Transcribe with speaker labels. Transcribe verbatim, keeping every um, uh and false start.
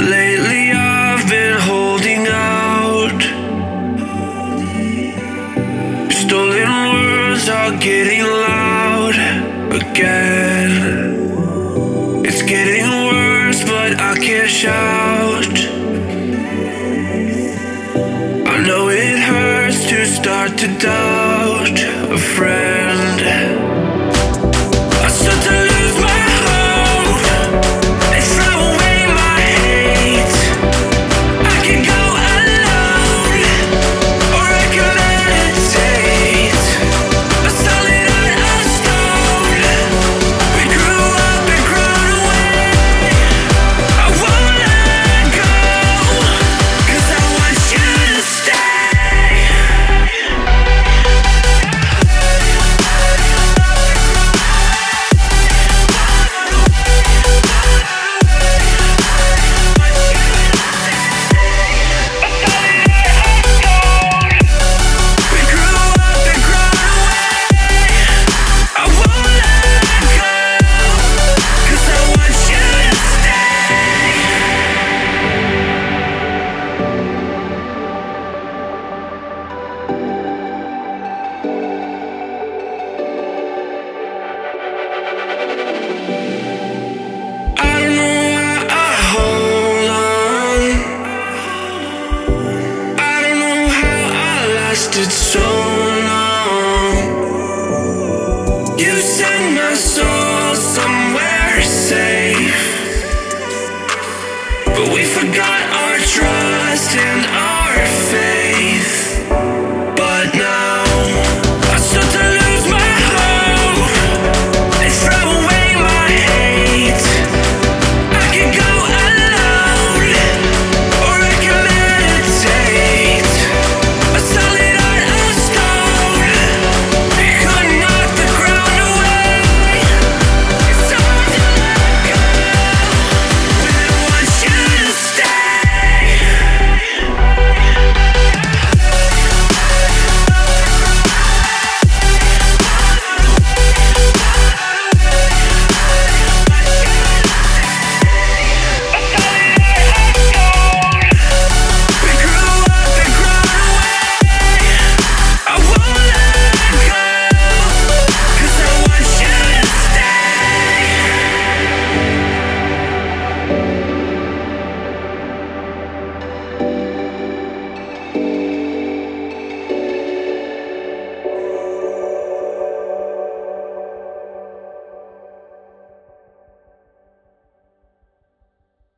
Speaker 1: Lately I've been holding out. Stolen words are getting loud again. It's getting worse, but I can't shout. I know it hurts to start to doubt a friend. I start to lose my hope and throw away my hate. I can go alone, or I can meditate. A solid heart of stone. We grew up and grown away. I won't let go, 'cause I want you to stay. We grew up and grown away. I won't let go, 'cause I want you to stay. I don't know how I hold on. I don't know how I lasted so long. You sent my soul somewhere safe, but we forgot our trust and our